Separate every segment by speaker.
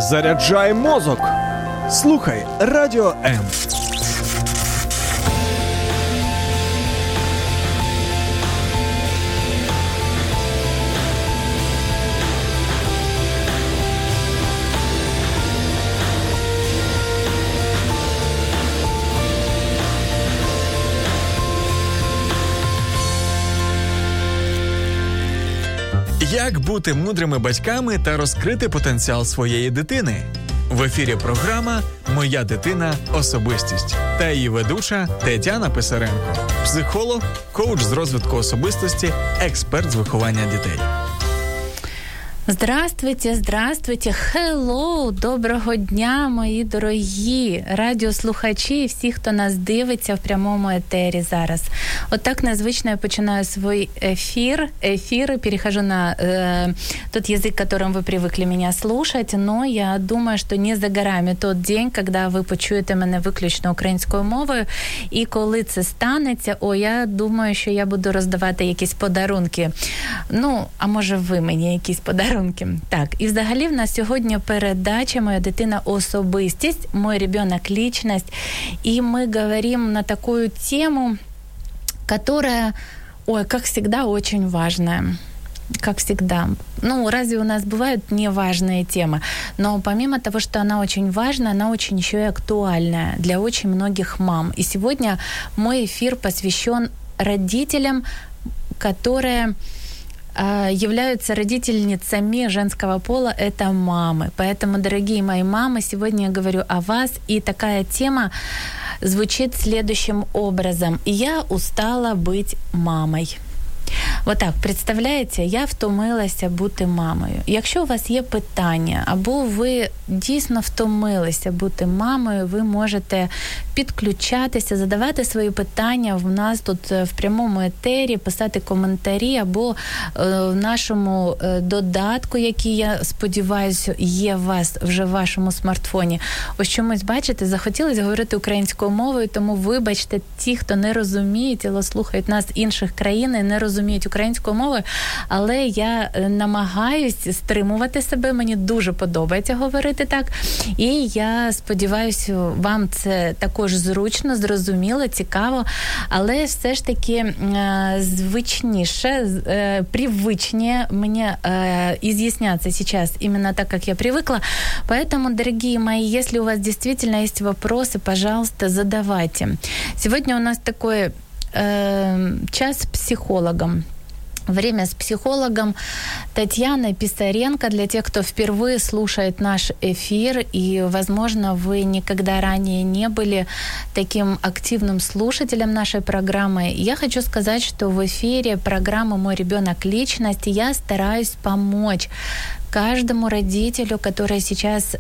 Speaker 1: Заряджай мозок. Слухай Радіо М.
Speaker 2: Як бути мудрими батьками та розкрити потенціал своєї дитини? В ефірі програма «Моя дитина – особистість» та її ведуча Тетяна Писаренко, психолог, коуч з розвитку особистості, експерт з виховання дітей.
Speaker 3: Здравствуйте, здравствуйте, hello, доброго дня, мої дорогі радіослухачі і всі, хто нас дивиться в прямому етері зараз. От так незвично я починаю свой эфир, перехожу на тот язык, которым вы привыкли меня слушать, но я думаю, що не за горами тот день, коли ви почуєте мене виключно українською мовою, і коли це станеться, я думаю, що я буду роздавати якісь подарунки. Ну, а може ви мені якісь подарунки? Так, і взагалі в нас сьогодні передача «Моя дитина – особистість», «Мой ребенок – личность», и мы говорим на такую тему, которая, как всегда, очень важная. Как всегда. Ну, разве у нас бывают неважные темы? Но помимо того, что она очень важна, она очень еще и актуальная для очень многих мам. И сегодня мой эфир посвящен родителям, которые являются родительницами женского пола, это мамы. Поэтому, дорогие мои мамы, сегодня я говорю о вас, и такая тема звучит следующим образом. «Я устала быть мамой». Вот так, представляєте, я втомилася бути мамою. Якщо у вас є питання, або ви дійсно втомилися бути мамою, ви можете підключатися, задавати свої питання в нас тут в прямому етері, писати коментарі, або в нашому додатку, який, я сподіваюся, є у вас вже в вашому смартфоні. Ось чомусь, бачите, захотілося говорити українською мовою, тому вибачте ті, хто не розуміють, або слухають нас інших країн і не розуміють українською мовою, але я намагаюсь стримувати себе, мені дуже подобається говорити так, і я сподіваюся, вам це також зручно, зрозуміло, цікаво, але все ж таки звичніше, привычнее мне изъясняться сейчас именно так, как я привыкла. Поэтому, дорогие мои, если у вас действительно есть вопросы, пожалуйста, задавайте. Сегодня у нас такой час с психологом. Время с психологом Татьяной Писаренко. Для тех, кто впервые слушает наш эфир, и, возможно, вы никогда ранее не были таким активным слушателем нашей программы, я хочу сказать, что в эфире программы «Мой ребенок – личность» я стараюсь помочь каждому родителю, который сейчас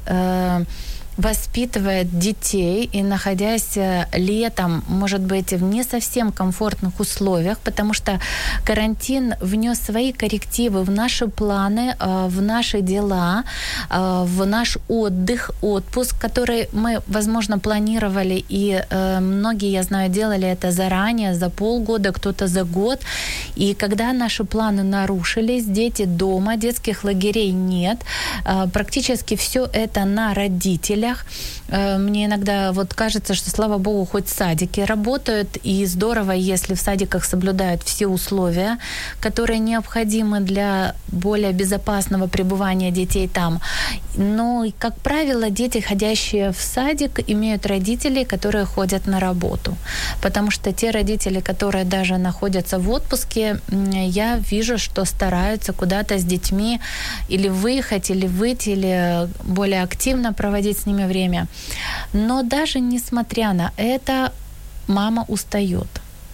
Speaker 3: воспитывает детей и, находясь летом, может быть, в не совсем комфортных условиях, потому что карантин внес свои коррективы в наши планы, в наши дела, в наш отпуск, который мы, возможно, планировали, и многие, я знаю, делали это заранее, за полгода, кто-то за год. И когда наши планы нарушились, дети дома, детских лагерей нет, практически все это на родителях. Мне иногда вот кажется, что, слава богу, хоть садики работают, и здорово, если в садиках соблюдают все условия, которые необходимы для более безопасного пребывания детей там. Но, как правило, дети, ходящие в садик, имеют родителей, которые ходят на работу. Потому что те родители, которые даже находятся в отпуске, я вижу, что стараются куда-то с детьми или выехать, или выйти, или более активно проводить с ними время. Но даже несмотря на это, мама устаёт.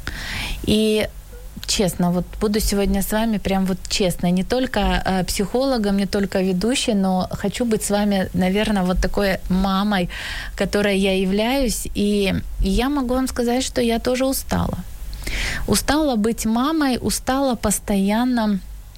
Speaker 3: И честно, вот буду сегодня с вами прям вот честно, не только психологом, не только ведущей, но хочу быть с вами, наверное, вот такой мамой, которой я являюсь, и я могу вам сказать, что я тоже устала. Устала быть мамой, устала постоянно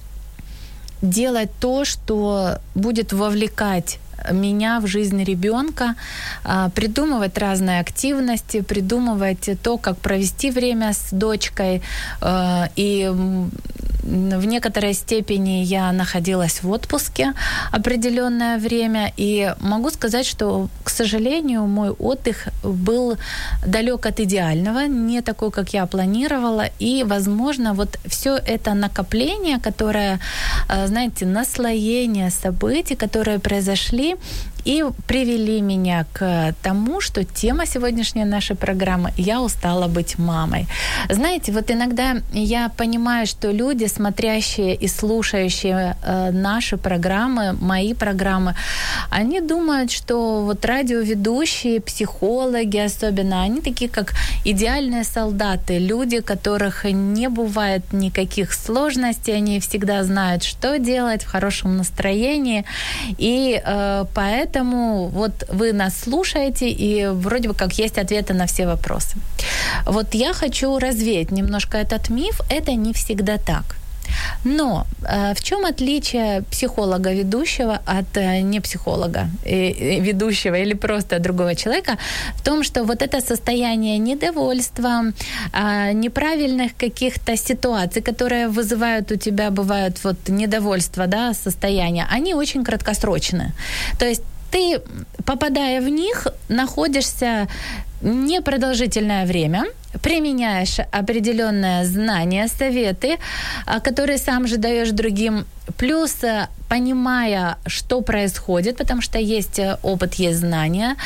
Speaker 3: делать то, что будет вовлекать меня в жизнь ребенка, придумывать разные активности, придумывать то, как провести время с дочкой. И в некоторой степени я находилась в отпуске определенное время, и могу сказать, что, к сожалению, мой отдых был далек от идеального, не такой, как я планировала, и, возможно, вот все это накопление, которое, знаете, наслоение событий, которые произошли, и привели меня к тому, что тема сегодняшней нашей программы «Я устала быть мамой». Знаете, вот иногда я понимаю, что люди, смотрящие и слушающие наши программы, мои программы, они думают, что вот радиоведущие, психологи особенно, они такие как идеальные солдаты, люди, которых не бывает никаких сложностей, они всегда знают, что делать, в хорошем настроении, и поэтому вот вы нас слушаете, и вроде бы как есть ответы на все вопросы. Вот я хочу развеять немножко этот миф. Это не всегда так. Но в чем отличие психолога-ведущего от не психолога ведущего или просто другого человека? В том, что вот это состояние недовольства, неправильных каких-то ситуаций, которые вызывают у тебя, бывают вот недовольство, да, состояния, они очень краткосрочные. То есть ты, попадая в них, находишься непродолжительное время, применяешь определенные знания, советы, которые сам же даешь другим, плюс понимая, что происходит, потому что есть опыт, есть знания,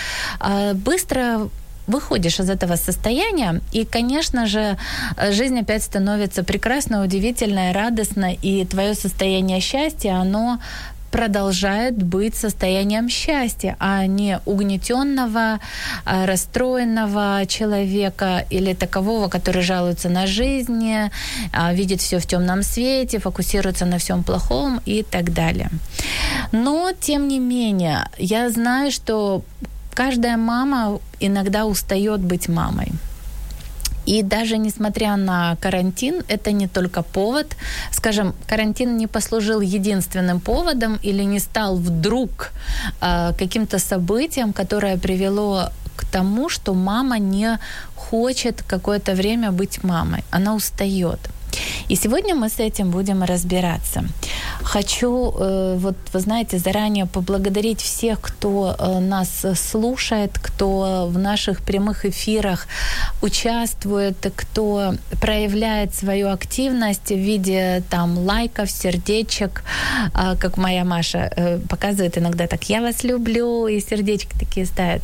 Speaker 3: быстро выходишь из этого состояния, и, конечно же, жизнь опять становится прекрасной, удивительной, радостной, и твое состояние счастья, оно продолжает быть состоянием счастья, а не угнетенного, расстроенного человека или такового, который жалуется на жизнь, видит все в темном свете, фокусируется на всем плохом и так далее. Но, тем не менее, я знаю, что каждая мама иногда устает быть мамой. И даже несмотря на карантин, это не только повод. Скажем, карантин не послужил единственным поводом или не стал вдруг каким-то событием, которое привело к тому, что мама не хочет какое-то время быть мамой. Она устает. И сегодня мы с этим будем разбираться. Хочу, вот вы знаете, заранее поблагодарить всех, кто нас слушает, кто в наших прямых эфирах участвует, кто проявляет свою активность в виде там лайков, сердечек, как моя Маша показывает иногда так: «Я вас люблю», и сердечки такие ставят,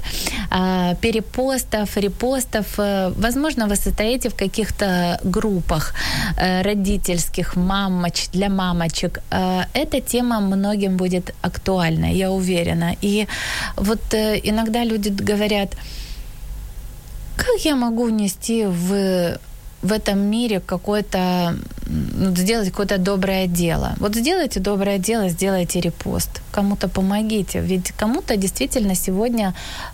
Speaker 3: перепостов, репостов. Возможно, вы состоите в каких-то группах родительских, для мамочек. Эта тема многим будет актуальна, я уверена. И вот иногда люди говорят: как я могу внести в этом мире сделать какое-то доброе дело? Вот сделайте доброе дело, сделайте репост, кому-то помогите. Ведь кому-то действительно сегодня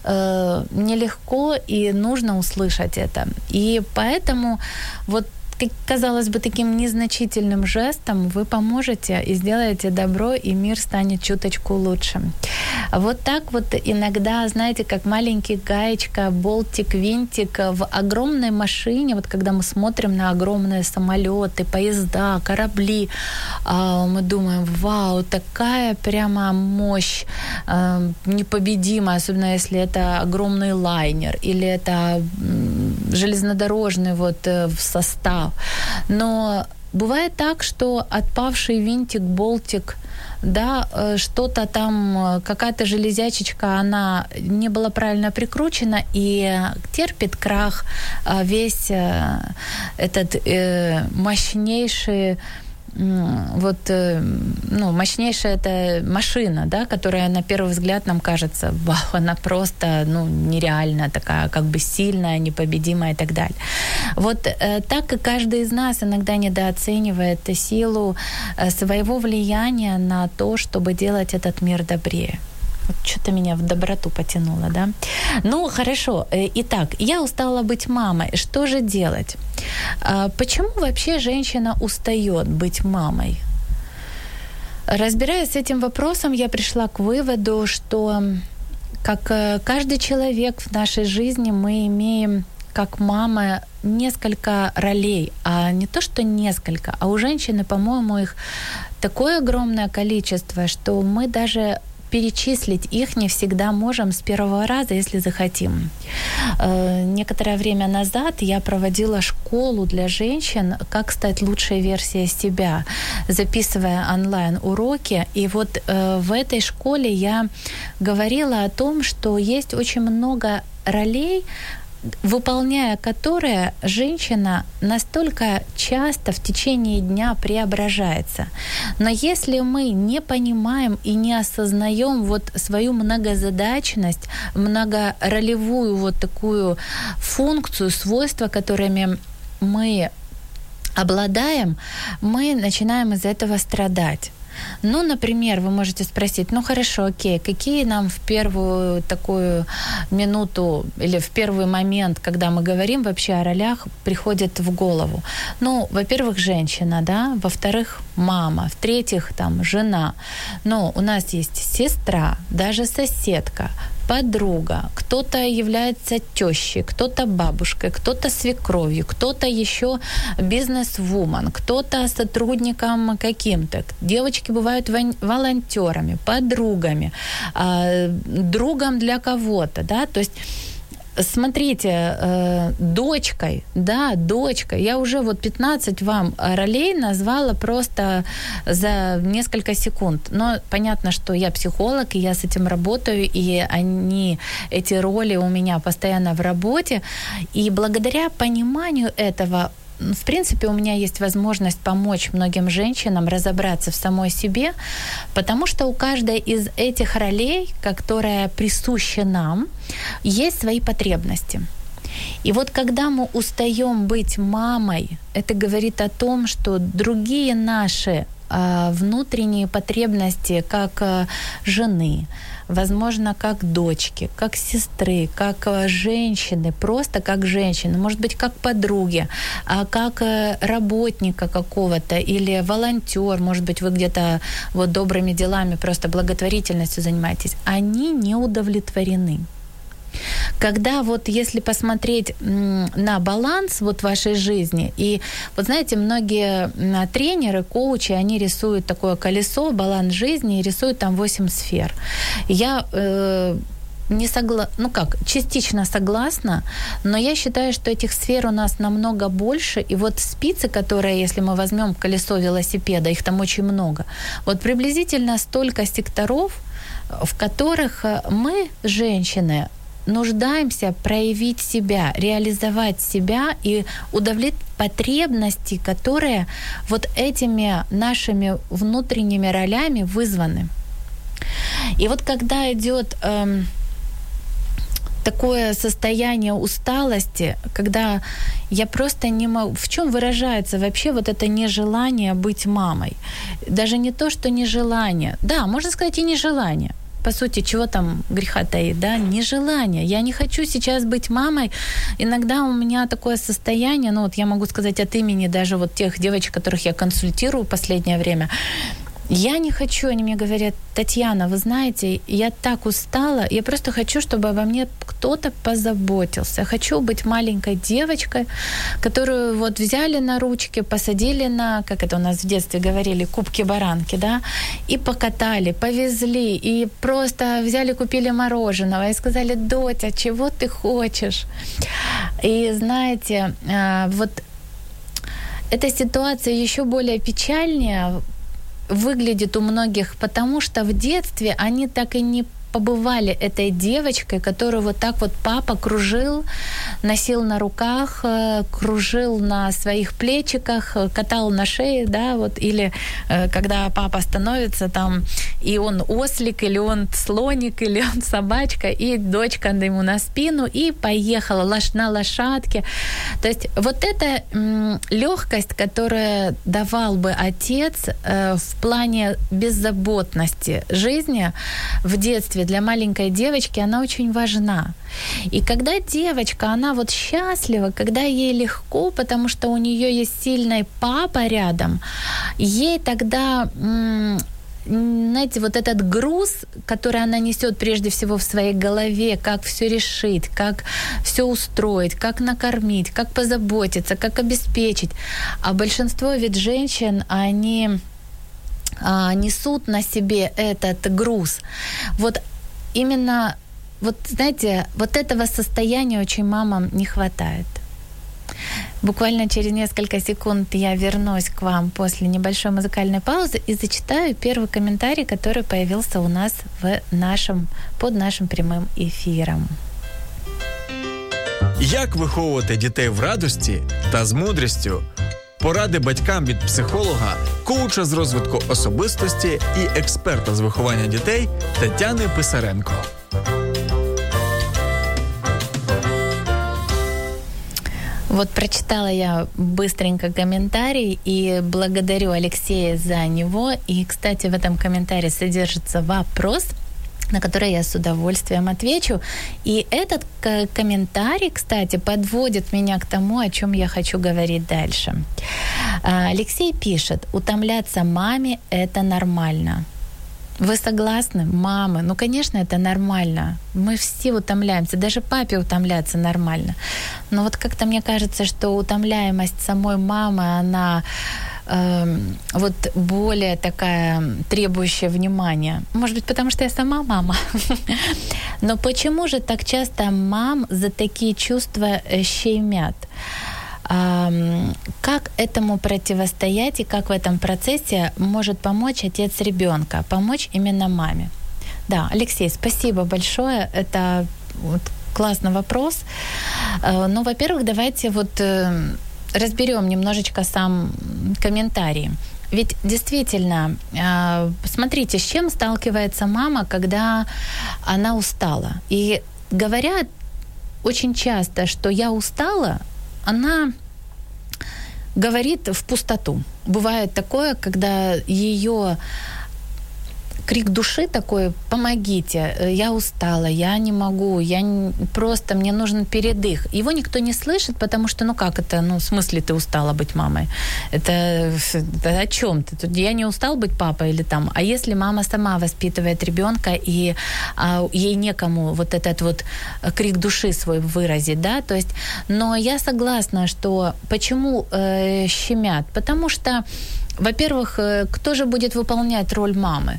Speaker 3: нелегко, и нужно услышать это. И поэтому вот, казалось бы, таким незначительным жестом вы поможете и сделаете добро, и мир станет чуточку лучше. Вот так вот иногда, знаете, как маленький гаечка, болтик, винтик в огромной машине, вот когда мы смотрим на огромные самолеты, поезда, корабли, мы думаем: вау, такая прямо мощь непобедимая, особенно если это огромный лайнер или это железнодорожный состав. Но бывает так, что отпавший винтик, болтик, да, что-то там, какая-то железячечка, она не была правильно прикручена и терпит крах весь этот мощнейший, мощнейшая эта машина, да, которая на первый взгляд нам кажется: вау, она просто, нереально такая, как бы сильная, непобедимая и так далее. Вот так и каждый из нас иногда недооценивает силу своего влияния на то, чтобы делать этот мир добрее. Вот что-то меня в доброту потянуло, да? Ну, хорошо. Итак, я устала быть мамой. Что же делать? Почему вообще женщина устает быть мамой? Разбираясь с этим вопросом, я пришла к выводу, что, как каждый человек в нашей жизни, мы имеем как мамы несколько ролей, а не то, что несколько, а у женщины, по-моему, их такое огромное количество, что мы даже перечислить их не всегда можем с первого раза, если захотим. Некоторое время назад я проводила школу для женщин, как стать лучшей версией себя, записывая онлайн-уроки. И вот в этой школе я говорила о том, что есть очень много ролей, выполняя которые женщина настолько часто в течение дня преображается. Но если мы не понимаем и не осознаем вот свою многозадачность, многоролевую вот такую функцию, свойства, которыми мы обладаем, мы начинаем из этого страдать. Ну, например, вы можете спросить, ну хорошо, окей, какие нам в первую такую минуту или в первый момент, когда мы говорим вообще о ролях, приходит в голову? Ну, во-первых, женщина, да, во-вторых, мама, в-третьих, там, жена. Но у нас есть сестра, даже соседка, подруга, кто-то является тещей, кто-то бабушкой, кто-то свекровью, кто-то еще бизнес-вумен, кто-то сотрудником каким-то. Девочки бывают волонтерами, подругами, другом для кого-то, да, то есть смотрите, дочкой, да, дочкой. Я уже вот 15 вам ролей назвала просто за несколько секунд. Но понятно, что я психолог, и я с этим работаю, и эти роли у меня постоянно в работе. И благодаря пониманию этого, в принципе, у меня есть возможность помочь многим женщинам разобраться в самой себе, потому что у каждой из этих ролей, которая присуща нам, есть свои потребности. И вот когда мы устаем быть мамой, это говорит о том, что другие наши внутренние потребности, как жены, возможно, как дочки, как сестры, как женщины, просто как женщины, может быть, как подруги, как работника какого-то или волонтер, может быть, вы где-то вот добрыми делами, просто благотворительностью занимаетесь, они не удовлетворены. Когда вот если посмотреть на баланс вот вашей жизни, и вот знаете, многие тренеры, коучи, они рисуют такое колесо, баланс жизни, и рисуют там 8 сфер. Я частично согласна, но я считаю, что этих сфер у нас намного больше, и вот спицы, которые, если мы возьмем колесо велосипеда, их там очень много, вот приблизительно столько секторов, в которых мы, женщины, нуждаемся проявить себя, реализовать себя и удовлетворить потребности, которые вот этими нашими внутренними ролями вызваны. И вот когда идет такое состояние усталости, когда я просто не могу... В чем выражается вообще вот это нежелание быть мамой? Даже не то, что нежелание. Да, можно сказать и нежелание. По сути, чего там греха таит, да? Нежелание. Я не хочу сейчас быть мамой. Иногда у меня такое состояние, ну вот я могу сказать от имени даже вот тех девочек, которых я консультирую в последнее время, я не хочу, они мне говорят, Татьяна, вы знаете, я так устала, я просто хочу, чтобы обо мне кто-то позаботился. Хочу быть маленькой девочкой, которую вот взяли на ручки, посадили на, как это у нас в детстве говорили, кубки-баранки, да, и покатали, повезли, и просто взяли, купили мороженого и сказали, Дотя, чего ты хочешь? И знаете, вот эта ситуация еще более печальнее выглядит у многих, потому что в детстве они так и не побывали этой девочкой, которую вот так вот папа кружил, носил на руках, кружил на своих плечиках, катал на шее, да, вот, или когда папа становится там, и он ослик, или он слоник, или он собачка, и дочка ему на спину, и поехала на лошадке. То есть вот эта лёгкость, которую давал бы отец в плане беззаботности жизни в детстве для маленькой девочки, она очень важна. И когда девочка, она вот счастлива, когда ей легко, потому что у неё есть сильный папа рядом, ей тогда знаете, вот этот груз, который она несет прежде всего в своей голове, как все решить, как все устроить, как накормить, как позаботиться, как обеспечить. А большинство ведь женщин, они несут на себе этот груз. Вот именно, вот знаете, вот этого состояния очень мамам не хватает. Буквально через несколько секунд я вернусь к вам после небольшой музыкальной паузы и зачитаю первый комментарий, который появился у нас под нашим прямим ефіром.
Speaker 2: Як виховувати дітей в радості та з мудрістю? Поради батькам від психолога, коуча з розвитку особистості і експерта з виховання дітей Тетяни Писаренко.
Speaker 3: Вот прочитала я быстренько комментарий и благодарю Алексея за него. И, кстати, в этом комментарии содержится вопрос, на который я с удовольствием отвечу. И этот комментарий, кстати, подводит меня к тому, о чем я хочу говорить дальше. Алексей пишет: «Утомляться маме – это нормально». Вы согласны? Мамы, ну, конечно, это нормально. Мы все утомляемся, даже папе утомляться нормально. Но вот как-то мне кажется, что утомляемость самой мамы, она вот более такая требующая внимания. Может быть, потому что я сама мама. Но почему же так часто мам за такие чувства щемят? Как этому противостоять и как в этом процессе может помочь отец ребенка, помочь именно маме? Да, Алексей, спасибо большое. Это вот классный вопрос. Ну, во-первых, давайте вот разберем немножечко сам комментарий. Ведь действительно, смотрите, с чем сталкивается мама, когда она устала. И говорят очень часто, что я устала, она говорит в пустоту. Бывает такое, когда ее крик души такой: помогите, я устала, я не могу, просто мне нужен передых. Его никто не слышит, потому что, ну как это, ну в смысле ты устала быть мамой? Это о чем ты? Тут я не устал быть папой или там. А если мама сама воспитывает ребенка и ей некому вот этот вот крик души свой выразить, да, то есть, но я согласна, что почему щемят? Потому что, во-первых, кто же будет выполнять роль мамы?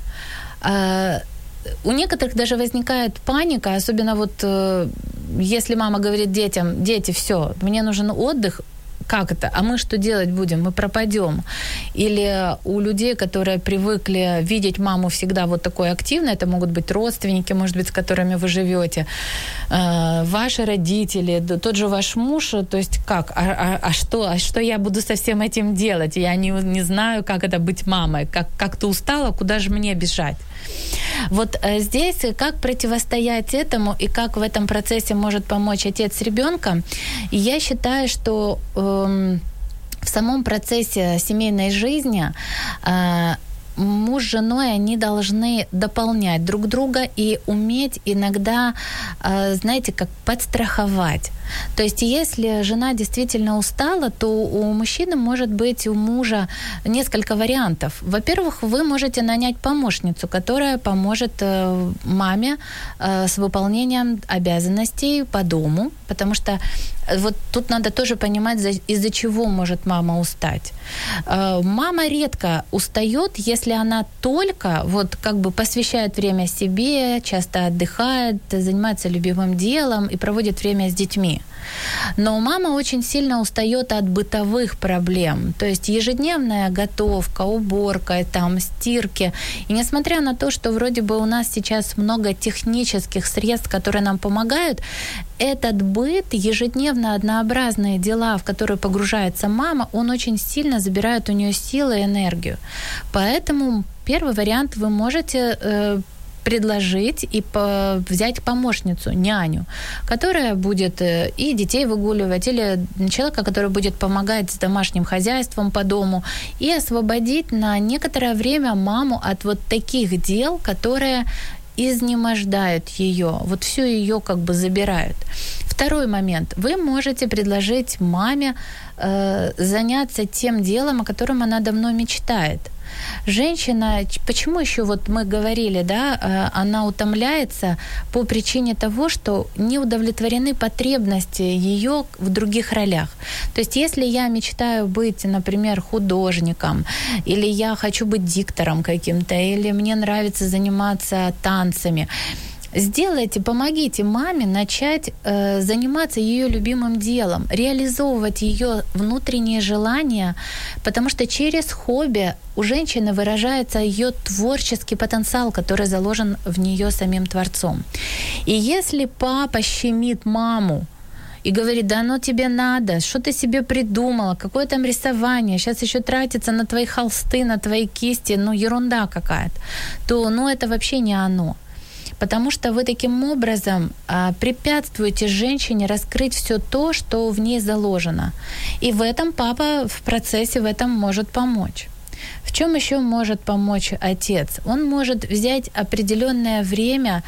Speaker 3: У некоторых даже возникает паника, особенно вот если мама говорит детям: дети, все, мне нужен отдых. Как это? А мы что делать будем? Мы пропадем. Или у людей, которые привыкли видеть маму всегда вот такой активной, это могут быть родственники, может быть, с которыми вы живете, ваши родители, тот же ваш муж, то есть как? А что я буду со всем этим делать? Я не знаю, как это быть мамой. Как ты устала, куда же мне бежать? Вот здесь как противостоять этому и как в этом процессе может помочь отец ребенка. Я считаю, что в самом процессе семейной жизни муж с женой, они должны дополнять друг друга и уметь иногда, знаете, как подстраховать. То есть если жена действительно устала, то у мужчины может быть, у мужа несколько вариантов. Во-первых, вы можете нанять помощницу, которая поможет маме с выполнением обязанностей по дому, потому что вот тут надо тоже понимать, из-за чего может мама устать. Мама редко устает, если она только вот как бы посвящает время себе, часто отдыхает, занимается любимым делом и проводит время с детьми. Но мама очень сильно устает от бытовых проблем, то есть ежедневная готовка, уборка, там, стирки. И несмотря на то, что вроде бы у нас сейчас много технических средств, которые нам помогают, этот быт, ежедневно однообразные дела, в которые погружается мама, он очень сильно забирает у нее силы и энергию. Поэтому первый вариант: вы можете предложить и взять помощницу, няню, которая будет и детей выгуливать, или человека, который будет помогать с домашним хозяйством по дому, и освободить на некоторое время маму от вот таких дел, которые изнемождают ее, вот всю ее как бы забирают. Второй момент. Вы можете предложить маме заняться тем делом, о котором она давно мечтает. Женщина, почему еще вот мы говорили, да, она утомляется по причине того, что не удовлетворены потребности ее в других ролях. То есть если я мечтаю быть, например, художником, или я хочу быть диктором каким-то, или мне нравится заниматься танцами, помогите маме начать заниматься ее любимым делом, реализовывать ее внутренние желания, потому что через хобби у женщины выражается ее творческий потенциал, который заложен в нее самим Творцом. И если папа щемит маму и говорит: да ну тебе надо, что ты себе придумала, какое там рисование, сейчас еще тратится на твои холсты, на твои кисти, ерунда какая-то, то это вообще не оно. Потому что вы таким образом препятствуете женщине раскрыть все то, что в ней заложено. И в этом папа в процессе в этом может помочь. В чем еще может помочь отец? Он может взять определенное время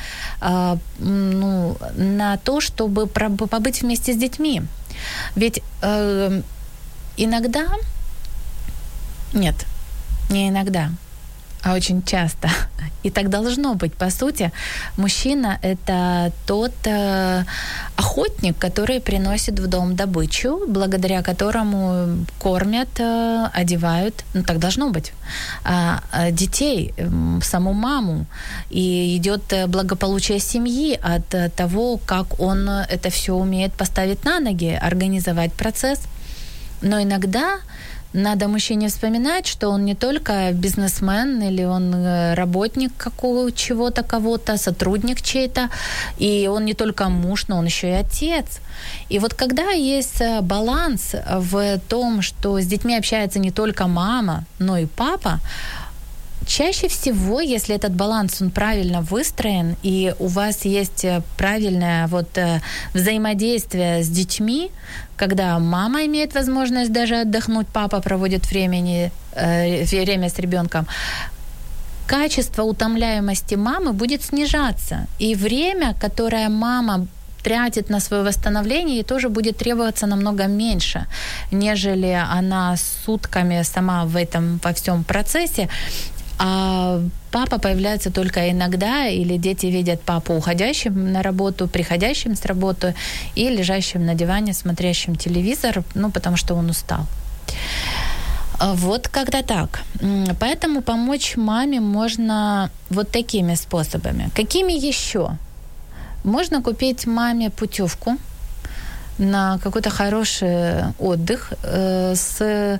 Speaker 3: на то, чтобы побыть вместе с детьми. Ведь иногда, нет, не иногда, а очень часто, и так должно быть, по сути, мужчина – это тот охотник, который приносит в дом добычу, благодаря которому кормят, одевают, так должно быть, детей, саму маму, и идет благополучие семьи от того, как он это все умеет поставить на ноги, организовать процесс. Но иногда надо мужчине вспоминать, что он не только бизнесмен или он работник чего-то, кого-то, сотрудник чей-то, и он не только муж, но он еще и отец. И вот когда есть баланс в том, что с детьми общается не только мама, но и папа, чаще всего, если этот баланс, он правильно выстроен, и у вас есть правильное взаимодействие с детьми, когда мама имеет возможность даже отдохнуть, папа проводит время с ребенком, качество утомляемости мамы будет снижаться. И время, которое мама тратит на свое восстановление, ей тоже будет требоваться намного меньше, нежели она сутками сама во всем процессе, а папа появляется только иногда, или дети видят папу уходящим на работу, приходящим с работы и лежащим на диване, смотрящим телевизор, потому что он устал. Вот когда так. Поэтому помочь маме можно вот такими способами. Какими еще? Можно купить маме путевку на какой-то хороший отдых с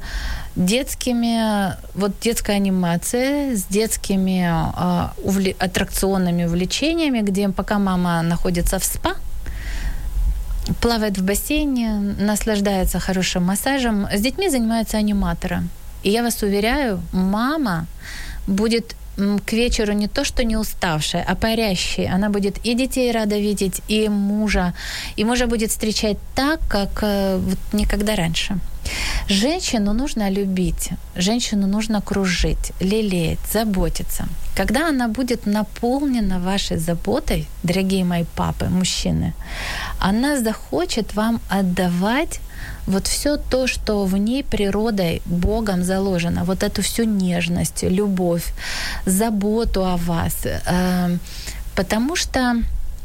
Speaker 3: детской анимацией, с детскими аттракционными увлечениями, где пока мама находится в спа, плавает в бассейне, наслаждается хорошим массажем, с детьми занимаются аниматоры. И я вас уверяю, мама будет к вечеру не то что не уставшая, а парящая. Она будет и детей рада видеть, и мужа. И мужа будет встречать так, как никогда раньше. Женщину нужно любить, женщину нужно кружить, лелеять, заботиться. Когда она будет наполнена вашей заботой, дорогие мои папы, мужчины, она захочет вам отдавать вот все то, что в ней природой, Богом заложено, вот эту всю нежность, любовь, заботу о вас, потому что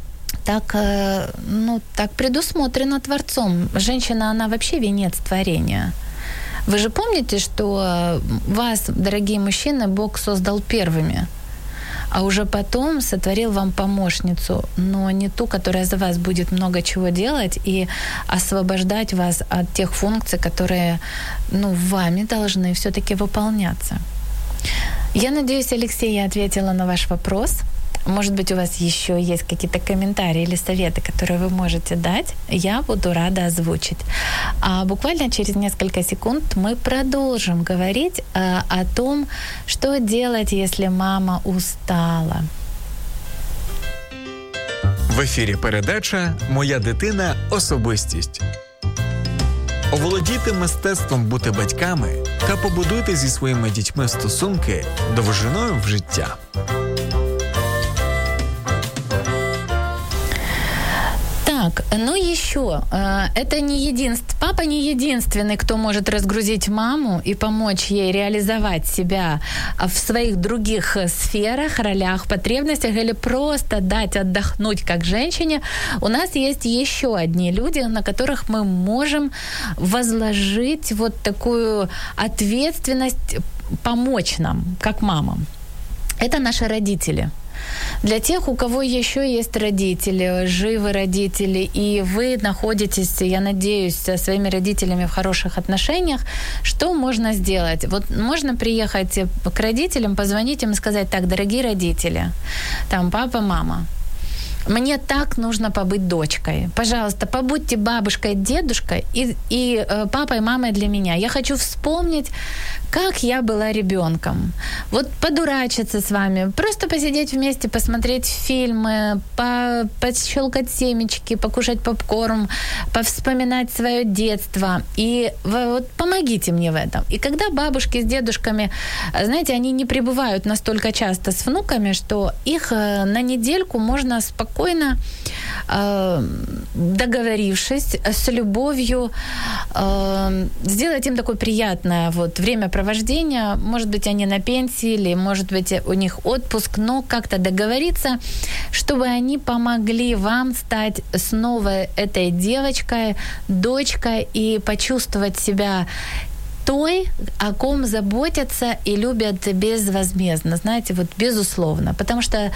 Speaker 3: так предусмотрено Творцом. Женщина, она вообще венец творения. Вы же помните, что вас, дорогие мужчины, Бог создал первыми, а уже потом сотворил вам помощницу, но не ту, которая за вас будет много чего делать и освобождать вас от тех функций, которые, вами должны все-таки выполняться. Я надеюсь, Алексей, я ответила на ваш вопрос. Может быть, у вас еще есть какие-то комментарии или советы, которые вы можете дать, я буду рада озвучить. А буквально через несколько секунд мы продолжим говорить о том, что делать, если мама устала.
Speaker 2: В ефірі передача «Моя дитина – особистість». Оволодіти мистецтвом бути батьками та побудуйте зі своїми дітьми стосунки довжиною в життя.
Speaker 3: Так, ну еще, это не папа не единственный, кто может разгрузить маму и помочь ей реализовать себя в своих других сферах, ролях, потребностях или просто дать отдохнуть как женщине. У нас есть еще одни люди, на которых мы можем возложить вот такую ответственность помочь нам, как мамам. Это наши родители. Для тех, у кого еще есть родители, живы родители, и вы находитесь, я надеюсь, со своими родителями в хороших отношениях, что можно сделать? Вот можно приехать к родителям, позвонить им и сказать: так, дорогие родители, там папа, мама, мне так нужно побыть дочкой. Пожалуйста, побудьте бабушкой, дедушкой и папой, мамой для меня. Я хочу вспомнить, как я была ребенком. Вот подурачиться с вами, просто посидеть вместе, посмотреть фильмы, пощелкать семечки, покушать попкорн, повспоминать свое детство. И вот помогите мне в этом. И когда бабушки с дедушками, знаете, они не пребывают настолько часто с внуками, что их на недельку можно спокойно, договорившись, с любовью, сделать им такое приятное вот времяпровождение. Может быть, они на пенсии, или, может быть, у них отпуск, но как-то договориться, чтобы они помогли вам стать снова этой девочкой, дочкой и почувствовать себя той, о ком заботятся и любят безвозмездно, знаете, вот безусловно. Потому что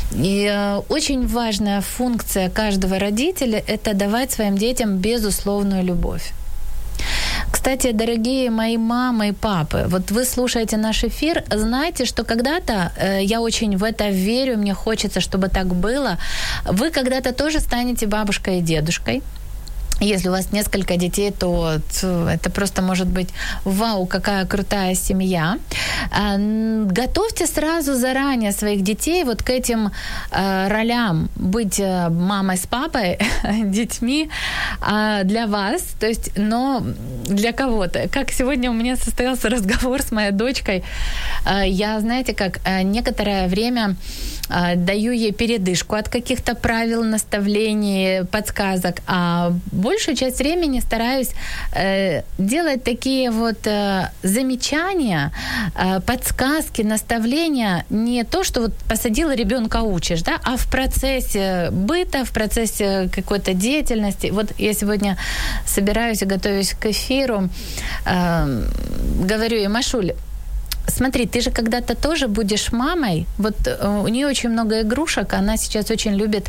Speaker 3: очень важная функция каждого родителя – это давать своим детям безусловную любовь. Кстати, дорогие мои мамы и папы, вот вы слушаете наш эфир, знайте, что когда-то, я очень в это верю, мне хочется, чтобы так было, вы когда-то тоже станете бабушкой и дедушкой. Если у вас несколько детей, то это просто может быть вау, какая крутая семья. Готовьте сразу заранее своих детей вот к этим ролям. Быть мамой с папой, детьми для вас, то есть, но для кого-то. Как сегодня у меня состоялся разговор с моей дочкой. Я, знаете, как некоторое время даю ей передышку от каких-то правил, наставлений, подсказок, а большую часть времени стараюсь делать такие вот замечания, подсказки, наставления, не то, что вот посадила ребенка, учишь, да, а в процессе быта, в процессе какой-то деятельности. Вот я сегодня собираюсь и готовюсь к эфиру, говорю ей: Машуль, смотри, ты же когда-то тоже будешь мамой. Вот у нее очень много игрушек. Она сейчас очень любит,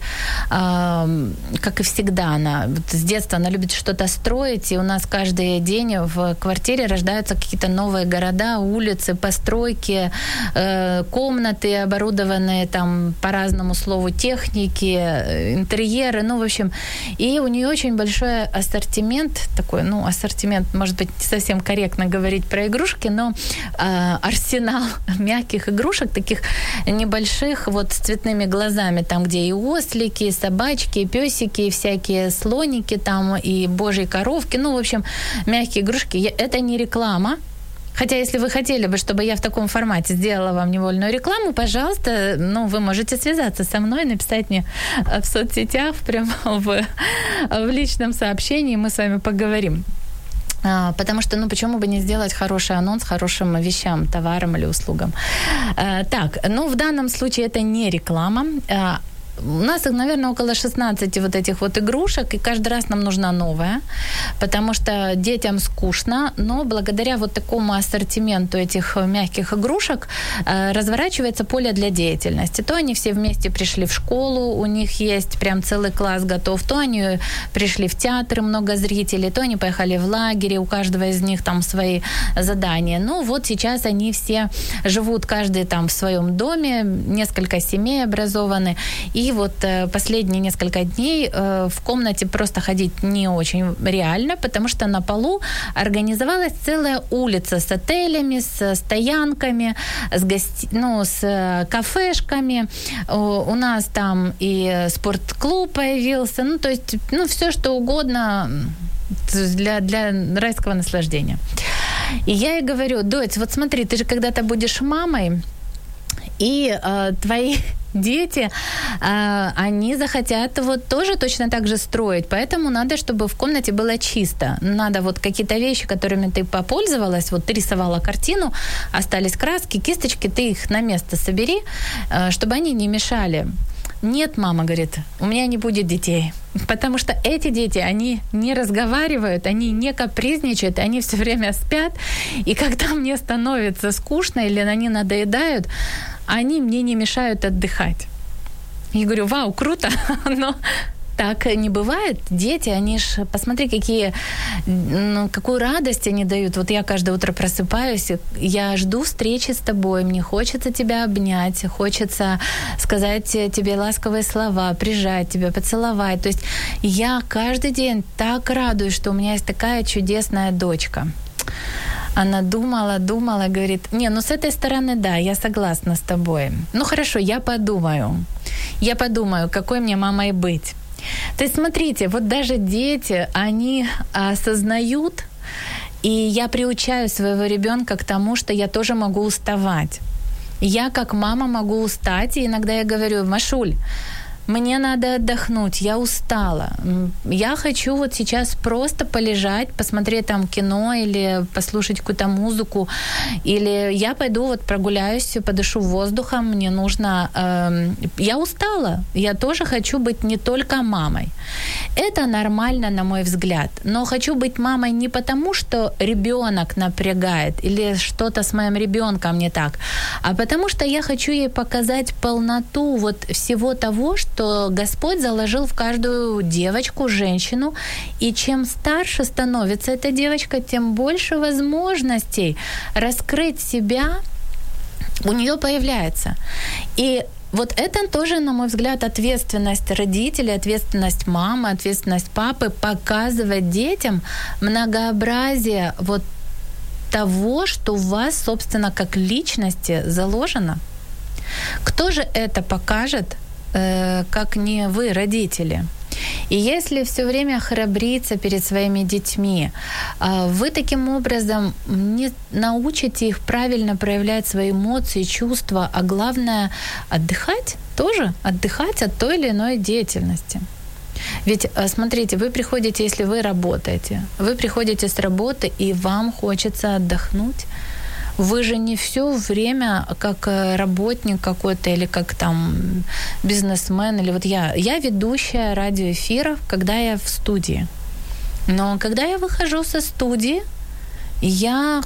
Speaker 3: как и всегда, она вот с детства она любит что-то строить. И у нас каждый день в квартире рождаются какие-то новые города, улицы, постройки, комнаты, оборудованные там по разному слову техники, интерьеры. Ну, в общем, и у нее очень большой ассортимент такой, ну, ассортимент, может быть, не совсем корректно говорить про игрушки, но арсенал мягких игрушек, таких небольших, вот с цветными глазами, там, где и ослики, и собачки, и пёсики, и всякие слоники там, и божьи коровки, ну, в общем, мягкие игрушки. Это не реклама. Хотя, если вы хотели бы, чтобы я в таком формате сделала вам невольную рекламу, пожалуйста, ну, вы можете связаться со мной, написать мне в соцсетях, прямо в личном сообщении, мы с вами поговорим. Потому что, ну, почему бы не сделать хороший анонс хорошим вещам, товарам или услугам. Так, ну, в данном случае это не реклама. У нас, наверное, около 16 вот этих вот игрушек, и каждый раз нам нужна новая, потому что детям скучно, но благодаря вот такому ассортименту этих мягких игрушек разворачивается поле для деятельности. То они все вместе пришли в школу, у них есть прям целый класс готов, то они пришли в театр, много зрителей, то они поехали в лагерь, у каждого из них там свои задания. Ну вот сейчас они все живут, каждый там в своем доме, несколько семей образованы, и вот последние несколько дней в комнате просто ходить не очень реально, потому что на полу организовалась целая улица с отелями, с стоянками, с кафешками. У нас там и спортклуб появился, ну, то есть, ну, все что угодно для райского наслаждения. И я ей говорю: дочь, вот смотри, ты же когда-то будешь мамой, и дети, они захотят вот тоже точно так же строить, поэтому надо, чтобы в комнате было чисто. Надо вот какие-то вещи, которыми ты попользовалась, вот ты рисовала картину, остались краски, кисточки, ты их на место собери, чтобы они не мешали. Нет, мама говорит, у меня не будет детей, потому что эти дети, они не разговаривают, они не капризничают, они все время спят, и когда мне становится скучно или они надоедают, они мне не мешают отдыхать. Я говорю, вау, круто, но так не бывает. Дети, они ж, посмотри, какую радость они дают. Вот я каждое утро просыпаюсь, я жду встречи с тобой, мне хочется тебя обнять, хочется сказать тебе ласковые слова, прижать тебя, поцеловать. То есть я каждый день так радуюсь, что у меня есть такая чудесная дочка. Она думала, говорит, с этой стороны, да, я согласна с тобой. Ну, хорошо, я подумаю, какой мне мамой быть. То есть, смотрите, вот даже дети, они осознают, и я приучаю своего ребенка к тому, что я тоже могу уставать. Я как мама могу устать, и иногда я говорю, Машуль, мне надо отдохнуть, я устала. Я хочу вот сейчас просто полежать, посмотреть там кино или послушать какую-то музыку. Или я пойду вот прогуляюсь, подышу воздухом, мне нужно... я устала, я тоже хочу быть не только мамой. Это нормально, на мой взгляд. Но хочу быть мамой не потому, что ребенок напрягает или что-то с моим ребенком не так, а потому что я хочу ей показать полноту вот всего того, что Господь заложил в каждую девочку, женщину, и чем старше становится эта девочка, тем больше возможностей раскрыть себя у нее появляется. И вот это тоже, на мой взгляд, ответственность родителей, ответственность мамы, ответственность папы показывать детям многообразие вот того, что у вас, собственно, как личности заложено. Кто же это покажет, как не вы, родители? И если все время храбриться перед своими детьми, вы таким образом не научите их правильно проявлять свои эмоции, чувства, а главное отдыхать тоже, отдыхать от той или иной деятельности. Ведь, смотрите, вы приходите, если вы работаете, вы приходите с работы, и вам хочется отдохнуть. Вы же не все время как работник какой-то или как там бизнесмен. Или вот я ведущая радиоэфиров, когда я в студии. Но когда я выхожу со студии, я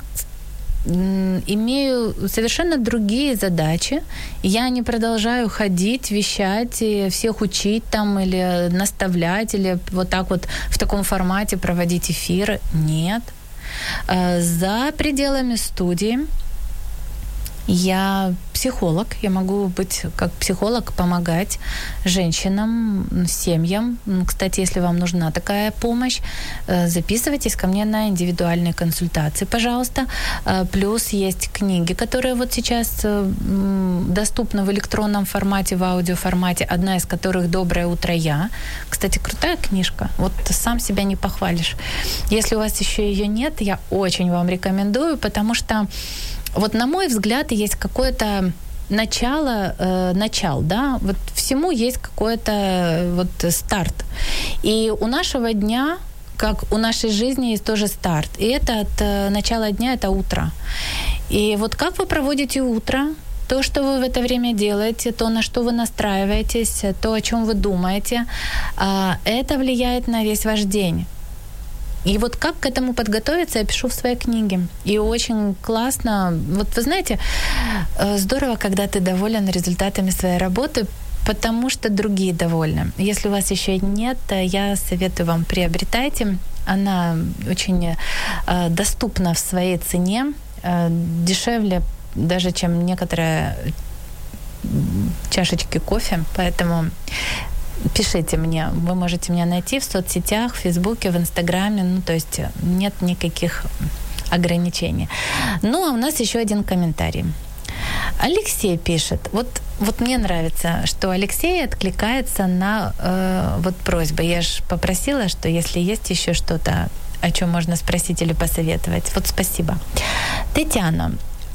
Speaker 3: имею совершенно другие задачи. Я не продолжаю ходить, вещать, и всех учить там или наставлять, или вот так вот в таком формате проводить эфиры. Нет. За пределами студии я психолог, я могу быть как психолог, помогать женщинам, семьям. Кстати, если вам нужна такая помощь, записывайтесь ко мне на индивидуальные консультации, пожалуйста. Плюс есть книги, которые вот сейчас доступны в электронном формате, в аудиоформате, одна из которых «Доброе утро, я». Кстати, крутая книжка, вот сам себя не похвалишь. Если у вас еще ее нет, я очень вам рекомендую, потому что вот на мой взгляд, есть какое-то начало, да, вот всему есть какой-то вот старт. И у нашего дня, как у нашей жизни, есть тоже старт. И это от начала дня, это утро. И вот как вы проводите утро, то, что вы в это время делаете, то, на что вы настраиваетесь, то, о чем вы думаете, это влияет на весь ваш день. И вот как к этому подготовиться, я пишу в своей книге. И очень классно. Вот вы знаете, здорово, когда ты доволен результатами своей работы, потому что другие довольны. Если у вас еще нет, я советую вам, приобретайте. Она очень доступна в своей цене, дешевле даже, чем некоторые чашечки кофе. Поэтому пишите мне, вы можете меня найти в соцсетях, в Фейсбуке, в Инстаграме, то есть нет никаких ограничений. Ну, а у нас еще один комментарий. Алексей пишет, вот мне нравится, что Алексей откликается на вот просьбы. Я же попросила, что если есть еще что-то, о чем можно спросить или посоветовать. Вот спасибо. Татьяна,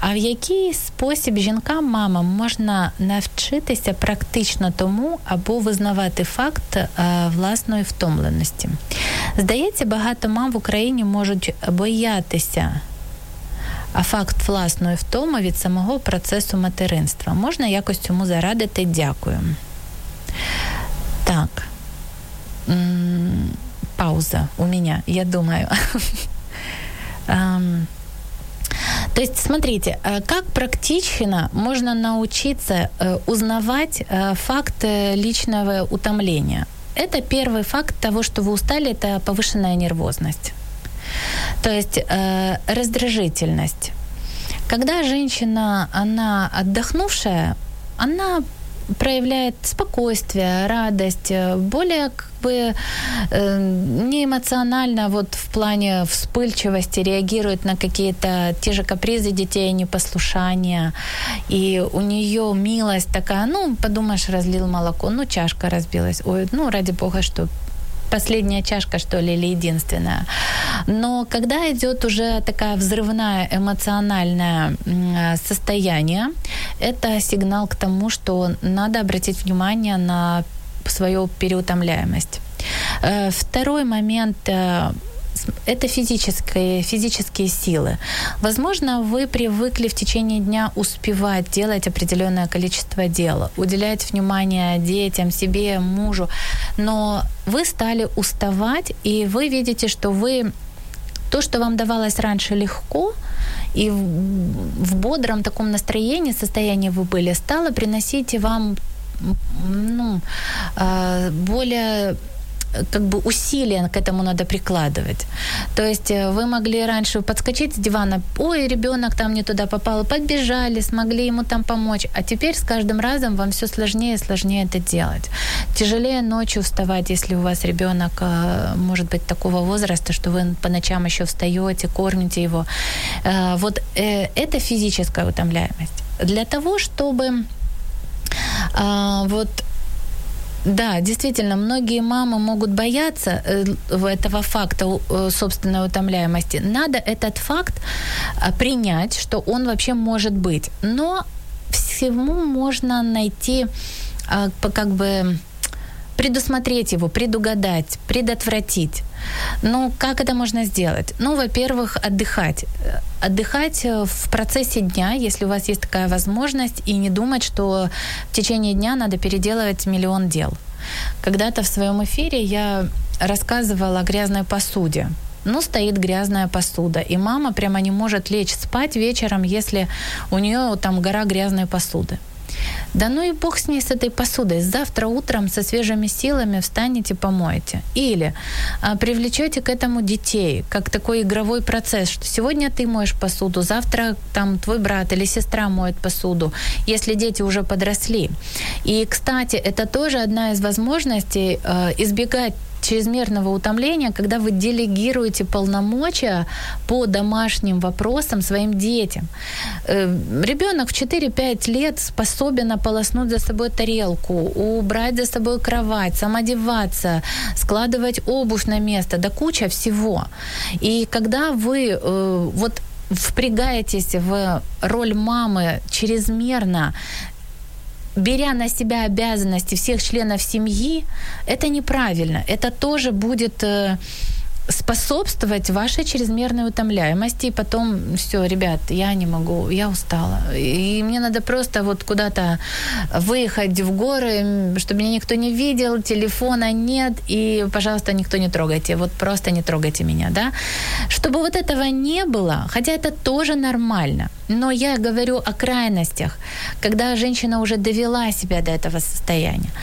Speaker 3: А в який спосіб жінкам, мамам, можна навчитися практично тому або визнавати факт власної втомленості? Здається, багато мам в Україні можуть боятися факт власної втоми від самого процесу материнства. Можна якось цьому зарадити? Дякую. Так. Пауза у меня, я думаю. То есть, смотрите, как практично можно научиться узнавать факт личного утомления? Это первый факт того, что вы устали, это повышенная нервозность. То есть раздражительность. Когда женщина, она отдохнувшая, она проявляет спокойствие, радость, более не эмоционально вот в плане вспыльчивости реагирует на какие-то те же капризы детей, непослушания. И у нее милость такая, подумаешь, разлил молоко, чашка разбилась. Ой, ради бога, что последняя чашка, что ли, или единственная. Но когда идет уже такая взрывная эмоциональное состояние, это сигнал к тому, что надо обратить внимание на свою переутомляемость. Второй момент это физические силы. Возможно, вы привыкли в течение дня успевать делать определенное количество дел, уделять внимание детям, себе, мужу, но вы стали уставать, и вы видите, что то, что вам давалось раньше легко, и в бодром таком настроении, состоянии вы были, стало приносить вам более усилия к этому надо прикладывать. То есть вы могли раньше подскочить с дивана, ой, ребенок там не туда попал, подбежали, смогли ему там помочь, а теперь с каждым разом вам все сложнее и сложнее это делать. Тяжелее ночью вставать, если у вас ребенок может быть такого возраста, что вы по ночам еще встаете, кормите его. Вот это физическая утомляемость. Для того, чтобы да, действительно, многие мамы могут бояться этого факта собственной утомляемости. Надо этот факт принять, что он вообще может быть. Но всему можно найти, предусмотреть его, предугадать, предотвратить. Как это можно сделать? Во-первых, отдыхать. Отдыхать в процессе дня, если у вас есть такая возможность, и не думать, что в течение дня надо переделывать миллион дел. Когда-то в своем эфире я рассказывала о грязной посуде. Стоит грязная посуда, и мама прямо не может лечь спать вечером, если у нее там гора грязной посуды. Да и бог с ней, с этой посудой. Завтра утром со свежими силами встанете, помоете. Или привлечете к этому детей, как такой игровой процесс, что сегодня ты моешь посуду, завтра там твой брат или сестра моет посуду, если дети уже подросли. И, кстати, это тоже одна из возможностей избегать чрезмерного утомления, когда вы делегируете полномочия по домашним вопросам своим детям. Ребенок в 4-5 лет способен ополоснуть за собой тарелку, убрать за собой кровать, сам одеваться, складывать обувь на место, да куча всего. И когда вы впрягаетесь в роль мамы чрезмерно, беря на себя обязанности всех членов семьи, это неправильно. Это тоже будет способствовать вашей чрезмерной утомляемости. И потом, все, ребят, я не могу, я устала. И мне надо просто куда-то выехать в горы, чтобы меня никто не видел, телефона нет, и, пожалуйста, никто не трогайте. Просто не трогайте меня, да? Чтобы этого не было, хотя это тоже нормально, но я говорю о крайностях, когда женщина уже довела себя до этого состояния.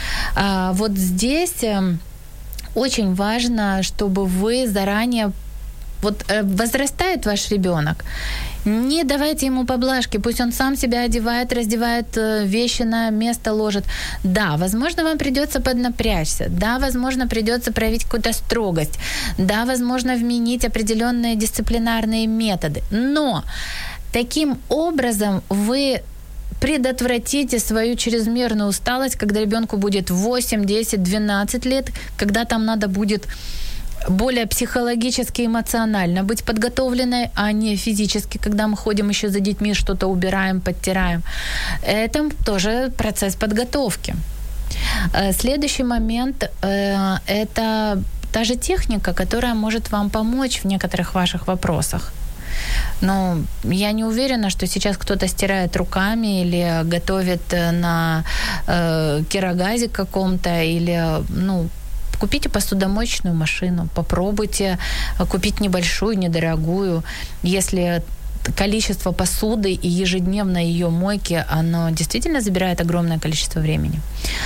Speaker 3: Здесь очень важно, чтобы вы заранее... возрастает ваш ребенок, не давайте ему поблажки, пусть он сам себя одевает, раздевает, вещи на место ложит. Да, возможно, вам придется поднапрячься, да, возможно, придется проявить какую-то строгость, да, возможно, вменить определенные дисциплинарные методы, но таким образом вы предотвратите свою чрезмерную усталость, когда ребенку будет 8, 10, 12 лет, когда там надо будет более психологически, эмоционально быть подготовленной, а не физически, когда мы ходим еще за детьми, что-то убираем, подтираем. Это тоже процесс подготовки. Следующий момент – это та же техника, которая может вам помочь в некоторых ваших вопросах. Но я не уверена, что сейчас кто-то стирает руками или готовит на кирогазе каком-то, или, купите посудомоечную машину, попробуйте купить небольшую, недорогую. Если количество посуды и ежедневно ее мойки, оно действительно забирает огромное количество времени.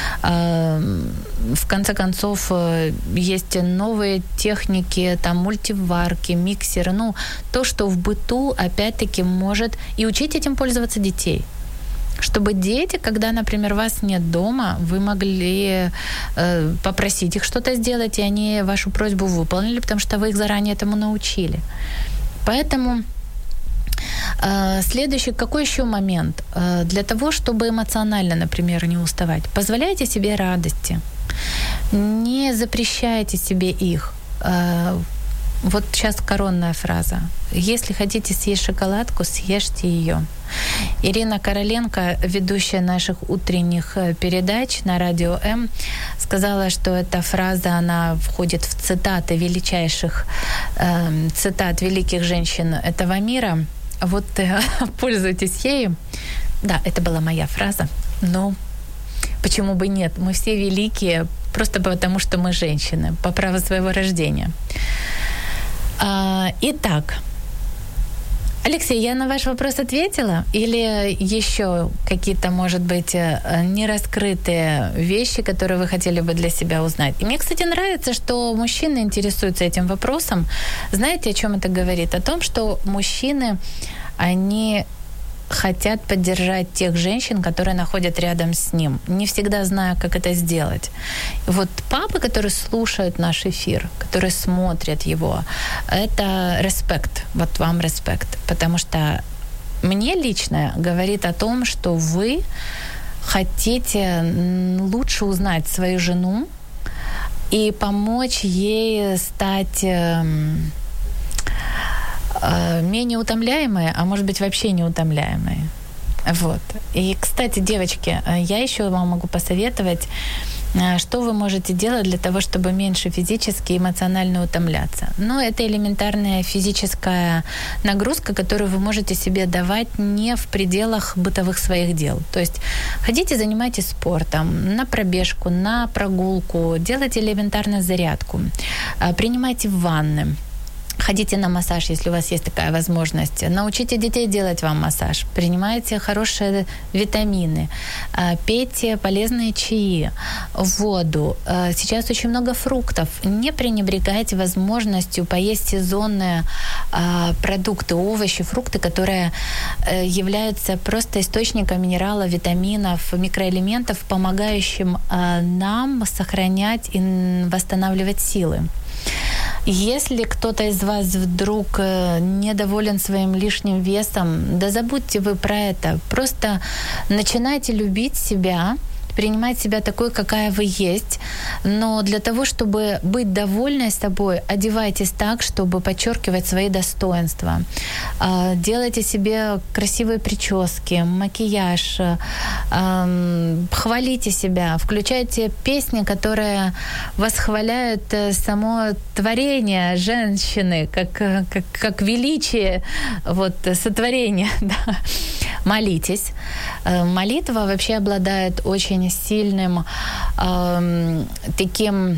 Speaker 3: В конце концов, есть новые техники, там мультиварки, миксеры, то, что в быту, опять-таки, может и учить этим пользоваться детей. Чтобы дети, когда, например, вас нет дома, вы могли попросить их что-то сделать, и они вашу просьбу выполнили, потому что вы их заранее этому научили. Поэтому следующий, какой еще момент? Для того, чтобы эмоционально, например, не уставать, позволяйте себе радости. Не запрещайте себе их. Вот сейчас коронная фраза. Если хотите съесть шоколадку, съешьте ее. Ирина Короленко, ведущая наших утренних передач на Радио М, сказала, что эта фраза, она входит в цитаты величайших, цитат великих женщин этого мира. Вот пользуйтесь ею. Да, это была моя фраза, но почему бы нет? Мы все великие просто потому, что мы женщины, по праву своего рождения. Итак, Алексей, я на ваш вопрос ответила? Или еще какие-то, может быть, нераскрытые вещи, которые вы хотели бы для себя узнать? И мне, кстати, нравится, что мужчины интересуются этим вопросом. Знаете, о чем это говорит? О том, что мужчины, они хотят поддержать тех женщин, которые находят рядом с ним, не всегда зная, как это сделать. Вот папы, которые слушают наш эфир, которые смотрят его, это респект. Вот вам респект. Потому что мне лично говорит о том, что вы хотите лучше узнать свою жену и помочь ей стать менее утомляемые, а может быть вообще неутомляемые. Вот. И, кстати, девочки, я еще вам могу посоветовать, что вы можете делать для того, чтобы меньше физически и эмоционально утомляться. Это элементарная физическая нагрузка, которую вы можете себе давать не в пределах бытовых своих дел. То есть ходите, занимайтесь спортом, на пробежку, на прогулку, делайте элементарную зарядку, принимайте ванны. Ходите на массаж, если у вас есть такая возможность. Научите детей делать вам массаж. Принимайте хорошие витамины. Пейте полезные чаи, воду. Сейчас очень много фруктов. Не пренебрегайте возможностью поесть сезонные продукты, овощи, фрукты, которые являются просто источником минералов, витаминов, микроэлементов, помогающим нам сохранять и восстанавливать силы. Если кто-то из вас вдруг недоволен своим лишним весом, да забудьте вы про это. Просто начинайте любить себя, принимать себя такой, какая вы есть. Но для того, чтобы быть довольной собой, одевайтесь так, чтобы подчеркивать свои достоинства. Делайте себе красивые прически, макияж. Хвалите себя. Включайте песни, которые восхваляют само творение женщины, как величие сотворения. Да. Молитесь. Молитва вообще обладает очень сильным таким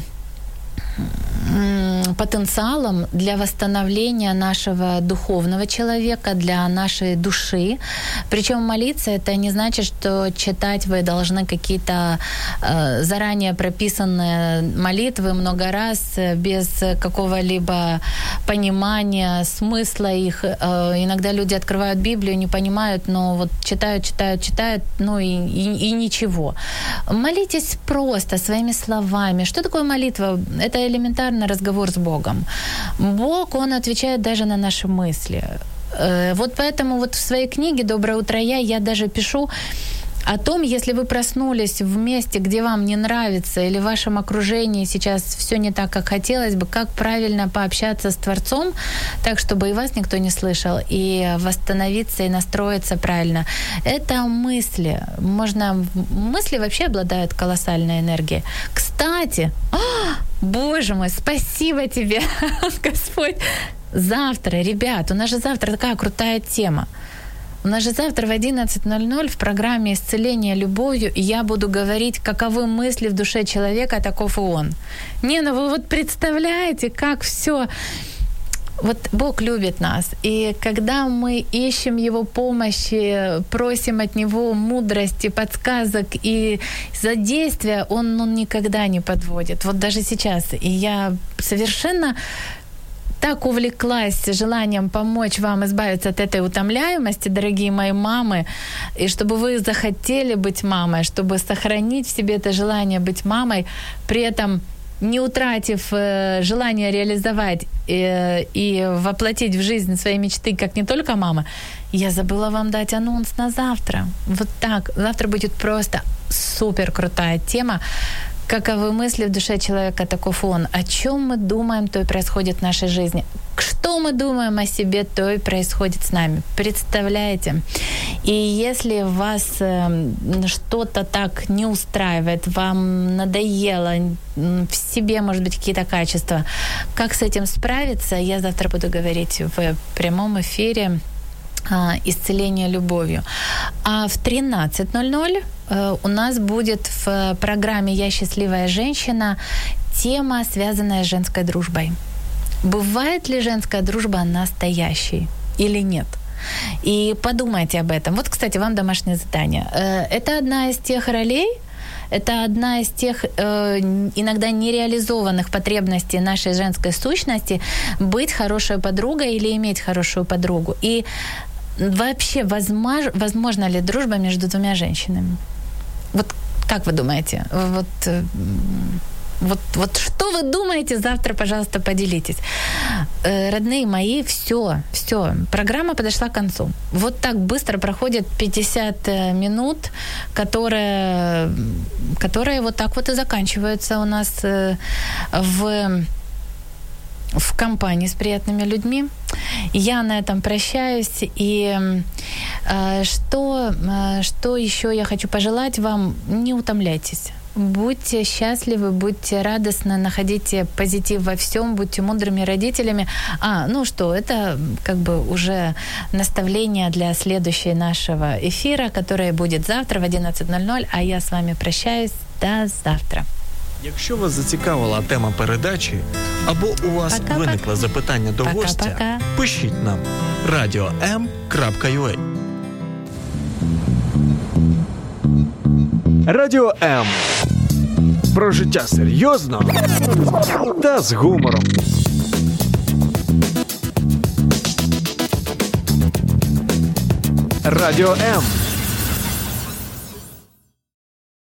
Speaker 3: потенциалом для восстановления нашего духовного человека, для нашей души. Причем молиться это не значит, что читать вы должны какие-то заранее прописанные молитвы много раз без какого-либо понимания смысла их. Иногда люди открывают Библию, не понимают, но читают, и ничего. Молитесь просто своими словами. Что такое молитва? Это элементарный разговор с Богом. Бог, Он отвечает даже на наши мысли. Поэтому в своей книге «Доброе утро, я» даже пишу о том, если вы проснулись в месте, где вам не нравится, или в вашем окружении сейчас все не так, как хотелось бы, как правильно пообщаться с Творцом, так, чтобы и вас никто не слышал, и восстановиться, и настроиться правильно. Это мысли. Мысли вообще обладают колоссальной энергией. Кстати, Боже мой, спасибо тебе, Господь. Завтра, ребят, у нас же завтра такая крутая тема. У нас же завтра в 11:00 в программе «Исцеление любовью» я буду говорить, каковы мысли в душе человека, таков и он. Вы вот представляете, как все... Вот Бог любит нас, и когда мы ищем Его помощи, просим от Него мудрости, подсказок и задействия, Он никогда не подводит. Вот даже сейчас. И я совершенно так увлеклась желанием помочь вам избавиться от этой утомляемости, дорогие мои мамы, и чтобы вы захотели быть мамой, чтобы сохранить в себе это желание быть мамой, при этом не утратив желание реализовать и воплотить в жизнь свои мечты, как не только мама, я забыла вам дать анонс на завтра. Вот так. Завтра будет просто супер крутая тема. Каковы мысли в душе человека, таков он. О чем мы думаем, то и происходит в нашей жизни. Что мы думаем о себе, то и происходит с нами. Представляете? И если вас что-то так не устраивает, вам надоело, в себе, может быть, какие-то качества, как с этим справиться, я завтра буду говорить в прямом эфире «Исцеление любовью». А в 13:00 у нас будет в программе «Я счастливая женщина» тема, связанная с женской дружбой. Бывает ли женская дружба настоящей или нет? И подумайте об этом. Вот, кстати, вам домашнее задание. Это одна из тех ролей, это одна из тех иногда нереализованных потребностей нашей женской сущности — быть хорошей подругой или иметь хорошую подругу. И вообще, возможна ли дружба между двумя женщинами? Вот как вы думаете? Вот что вы думаете? Завтра, пожалуйста, поделитесь. Родные мои, все. Программа подошла к концу. Вот так быстро проходит 50 минут, которые вот так вот и заканчиваются у нас в компании с приятными людьми. Я на этом прощаюсь. И что еще я хочу пожелать вам? Не утомляйтесь. Будьте счастливы, будьте радостны, находите позитив во всем, будьте мудрыми родителями. Это как бы уже наставление для следующего нашего эфира, который будет завтра в 11:00, а я с вами прощаюсь. До завтра.
Speaker 2: Якщо вас зацікавила тема передачі, або у вас виникло запитання до гостя, пишіть нам radio.m.ua.
Speaker 1: Радіо М. Про життя серйозно та з гумором. Радіо М.